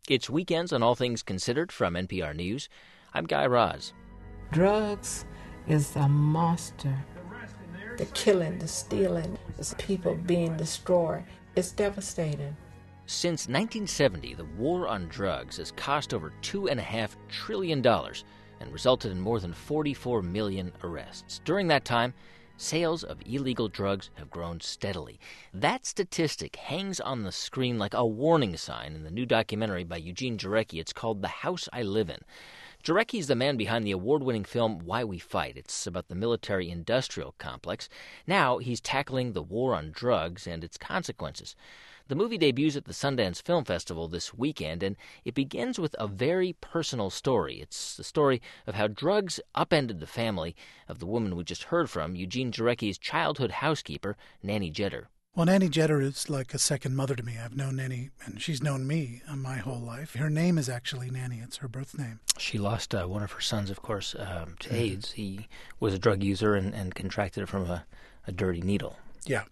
It's Weekends on All Things Considered from NPR News. I'm Guy Raz. Drugs is a monster. The killing, the stealing, the people being destroyed. It's devastating. Since 1970, the war on drugs has cost over $2.5 trillion and resulted in more than 44 million arrests. During that time, sales of illegal drugs have grown steadily. That statistic hangs on the screen like a warning sign in the new documentary by Eugene Jarecki. It's called The House I Live In. Jarecki is the man behind the award-winning film Why We Fight. It's about the military-industrial complex. Now he's tackling the war on drugs and its consequences. The movie debuts at the Sundance Film Festival this weekend, and it begins with a very personal story. It's the story of how drugs upended the family of the woman we just heard from, Eugene Jarecki's childhood housekeeper, Nanny Jeter. Well, Nanny Jeter is like a second mother to me. I've known Nanny, and she's known me my whole life. Her name is actually Nanny. It's her birth name. She lost one of her sons, of course, to AIDS. He was a drug user and contracted it from a dirty needle. Yeah.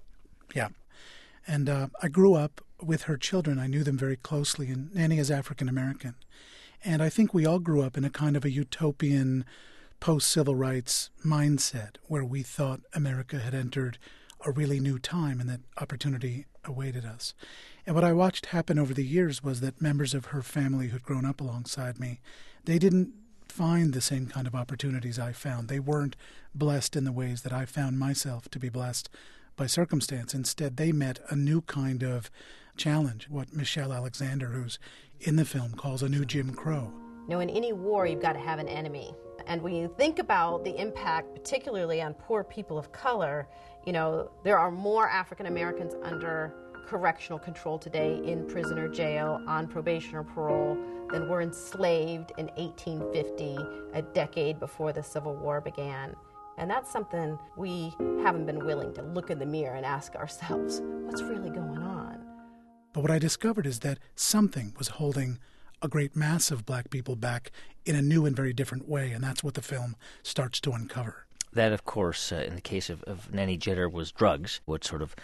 And I grew up with her children. I knew them very closely, and Nanny is African-American. And I think we all grew up in a kind of a utopian post-civil rights mindset where we thought America had entered a really new time and that opportunity awaited us. And what I watched happen over the years was that members of her family who'd grown up alongside me, they didn't find the same kind of opportunities I found. They weren't blessed in the ways that I found myself to be blessed by circumstance. Instead, they met a new kind of challenge, what Michelle Alexander, who's in the film, calls a new Jim Crow. You know, in any war, you've got to have an enemy. And when you think about the impact, particularly on poor people of color, you know, there are more African Americans under correctional control today in prison or jail, on probation or parole, than were enslaved in 1850, a decade before the Civil War began. And that's something we haven't been willing to look in the mirror and ask ourselves, what's really going on? But what I discovered is that something was holding a great mass of black people back in a new and very different way, and that's what the film starts to uncover. That, of course, in the case of Nanny Jeter, was drugs, what sort of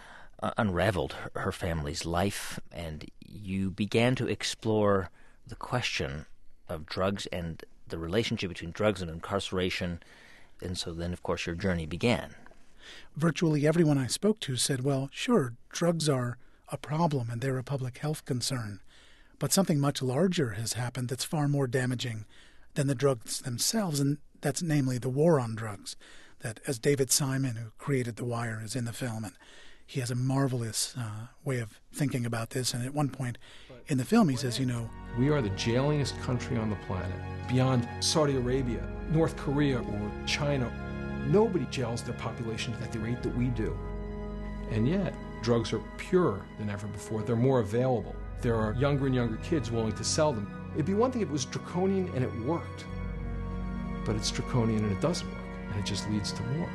unraveled her family's life, and you began to explore the question of drugs and the relationship between drugs and incarceration. And so then, of course, your journey began. Virtually everyone I spoke to said, well, sure, drugs are a problem and they're a public health concern, but something much larger has happened that's far more damaging than the drugs themselves, and that's namely the war on drugs, that as David Simon, who created The Wire, is in the film, and he has a marvelous way of thinking about this, and at one point in the film he says, you know, we are the jailingest country on the planet, beyond Saudi Arabia, North Korea, or China. Nobody jails their population at the rate that we do. And yet, drugs are purer than ever before. They're more available. There are younger and younger kids willing to sell them. It'd be one thing if it was draconian and it worked, but it's draconian and it doesn't work, and it just leads to more.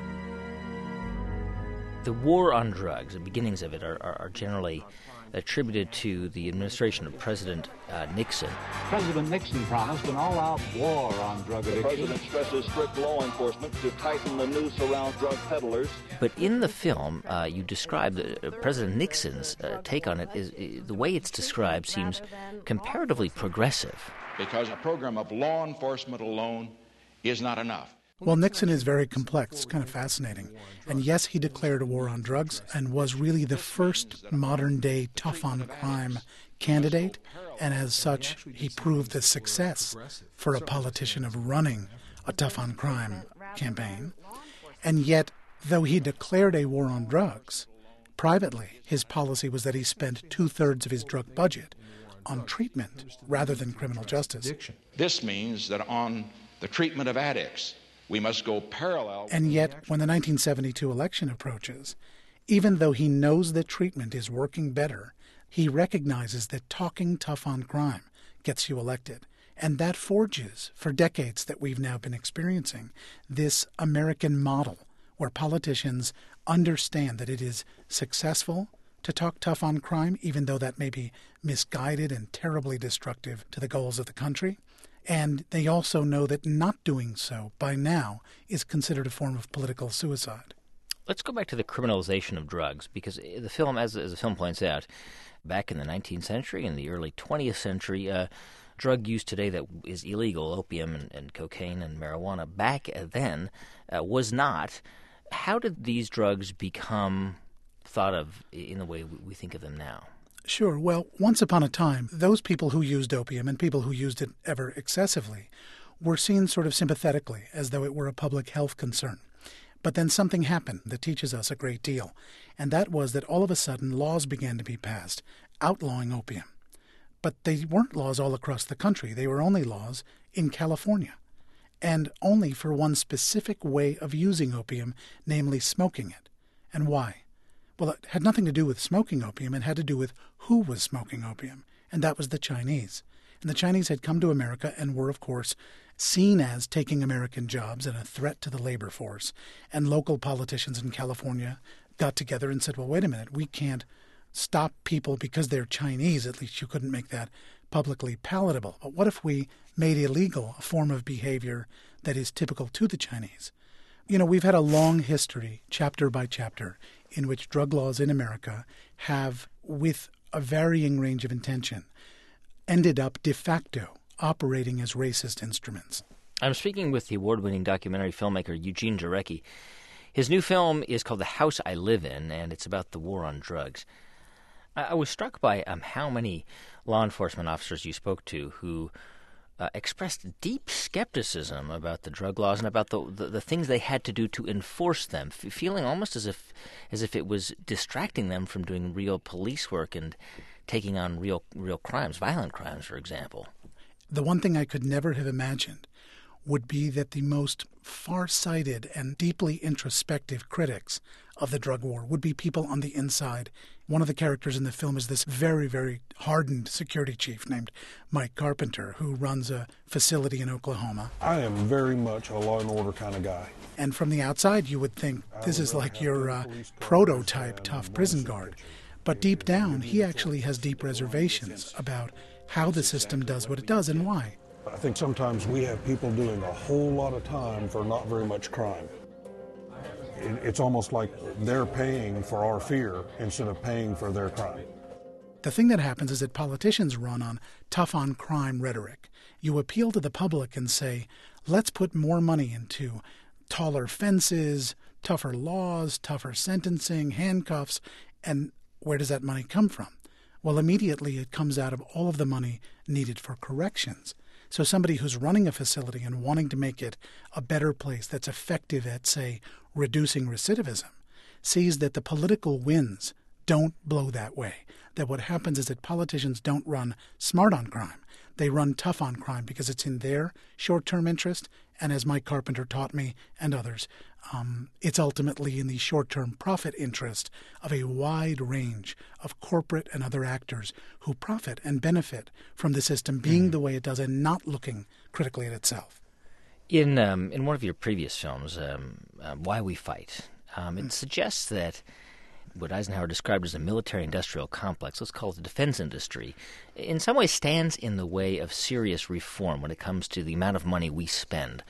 The war on drugs, the beginnings of it, are generally attributed to the administration of President Nixon. President Nixon promised an all-out war on drug addiction. The president stresses strict law enforcement to tighten the noose around drug peddlers. But in the film, you describe President Nixon's take on it. Is the way it's described seems comparatively progressive. Because a program of law enforcement alone is not enough. Well, Nixon is very complex. It's kind of fascinating. And yes, he declared a war on drugs and was really the first modern-day tough-on-crime candidate. And as such, he proved a success for a politician of running a tough-on-crime campaign. And yet, though he declared a war on drugs, privately, his policy was that he spent 2/3 of his drug budget on treatment rather than criminal justice. This means that on the treatment of addicts, we must go parallel. And yet, when the 1972 election approaches, even though he knows that treatment is working better, he recognizes that talking tough on crime gets you elected. And that forges, for decades that we've now been experiencing, this American model where politicians understand that it is successful to talk tough on crime, even though that may be misguided and terribly destructive to the goals of the country. And they also know that not doing so by now is considered a form of political suicide. Let's go back to the criminalization of drugs, because the film, as the film points out, back in the 19th century and the early 20th century, drug use today that is illegal, opium and cocaine and marijuana, back then was not. How did these drugs become thought of in the way we think of them now? Sure. Well, once upon a time, those people who used opium and people who used it ever excessively were seen sort of sympathetically, as though it were a public health concern. But then something happened that teaches us a great deal, and that was that all of a sudden laws began to be passed outlawing opium. But they weren't laws all across the country. They were only laws in California, and only for one specific way of using opium, namely smoking it. And why? Well, it had nothing to do with smoking opium. It had to do with who was smoking opium, and that was the Chinese. And the Chinese had come to America and were, of course, seen as taking American jobs and a threat to the labor force. And local politicians in California got together and said, well, wait a minute, we can't stop people because they're Chinese. At least you couldn't make that publicly palatable. But what if we made illegal a form of behavior that is typical to the Chinese? You know, we've had a long history, chapter by chapter, in which drug laws in America have, with a varying range of intention, ended up de facto operating as racist instruments. I'm speaking with the award-winning documentary filmmaker Eugene Jarecki. His new film is called The House I Live In, and it's about the war on drugs. I was struck by how many law enforcement officers you spoke to who expressed deep skepticism about the drug laws and about the things they had to do to enforce them, feeling almost as if it was distracting them from doing real police work and taking on real crimes, violent crimes, for example. The one thing I could never have imagined would be that the most far-sighted and deeply introspective critics of the drug war would be people on the inside. One of the characters in the film is this very, very hardened security chief named Mike Carpenter, who runs a facility in Oklahoma. I am very much a law and order kind of guy. And from the outside, you would think this is like your prototype tough prison guard. But deep down, he actually has deep reservations about how the system does what it does and why. I think sometimes we have people doing a whole lot of time for not very much crime. It's almost like they're paying for our fear instead of paying for their crime. The thing that happens is that politicians run on tough-on-crime rhetoric. You appeal to the public and say, let's put more money into taller fences, tougher laws, tougher sentencing, handcuffs, and where does that money come from? Well, immediately it comes out of all of the money needed for corrections. So somebody who's running a facility and wanting to make it a better place that's effective at, say, reducing recidivism, sees that the political winds don't blow that way. That what happens is that politicians don't run smart on crime. They run tough on crime because it's in their short-term interest, and as Mike Carpenter taught me and others, it's ultimately in the short-term profit interest of a wide range of corporate and other actors who profit and benefit from the system being the way it does and not looking critically at itself. In one of your previous films, Why We Fight, it suggests that what Eisenhower described as a military-industrial complex, let's call it the defense industry, in some ways stands in the way of serious reform when it comes to the amount of money we spend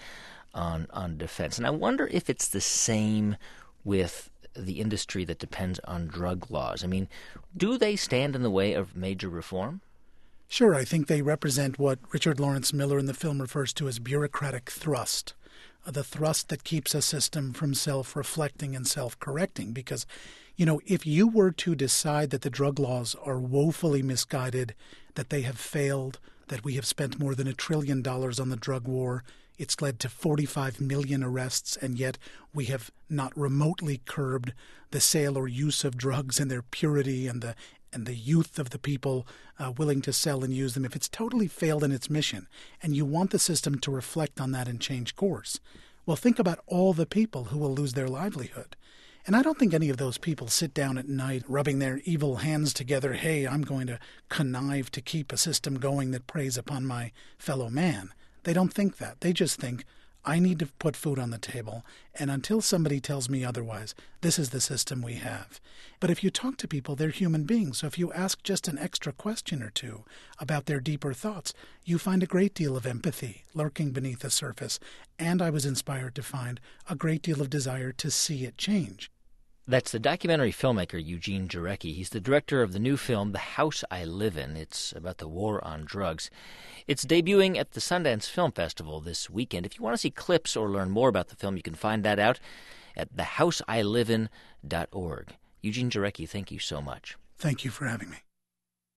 on defense. And I wonder if it's the same with the industry that depends on drug laws. I mean, do they stand in the way of major reform? Sure, I think they represent what Richard Lawrence Miller in the film refers to as bureaucratic thrust, the thrust that keeps a system from self-reflecting and self-correcting. Because, you know, if you were to decide that the drug laws are woefully misguided, that they have failed, that we have spent more than $1 trillion on the drug war, it's led to 45 million arrests, and yet we have not remotely curbed the sale or use of drugs and their purity and the youth of the people willing to sell and use them. If it's totally failed in its mission and you want the system to reflect on that and change course, well, think about all the people who will lose their livelihood. And I don't think any of those people sit down at night rubbing their evil hands together, hey, I'm going to connive to keep a system going that preys upon my fellow man. They don't think that. They just think, I need to put food on the table, and until somebody tells me otherwise, this is the system we have. But if you talk to people, they're human beings, so if you ask just an extra question or two about their deeper thoughts, you find a great deal of empathy lurking beneath the surface, and I was inspired to find a great deal of desire to see it change. That's the documentary filmmaker Eugene Jarecki. He's the director of the new film, The House I Live In. It's about the war on drugs. It's debuting at the Sundance Film Festival this weekend. If you want to see clips or learn more about the film, you can find that out at thehouseilivin.org. Eugene Jarecki, thank you so much. Thank you for having me.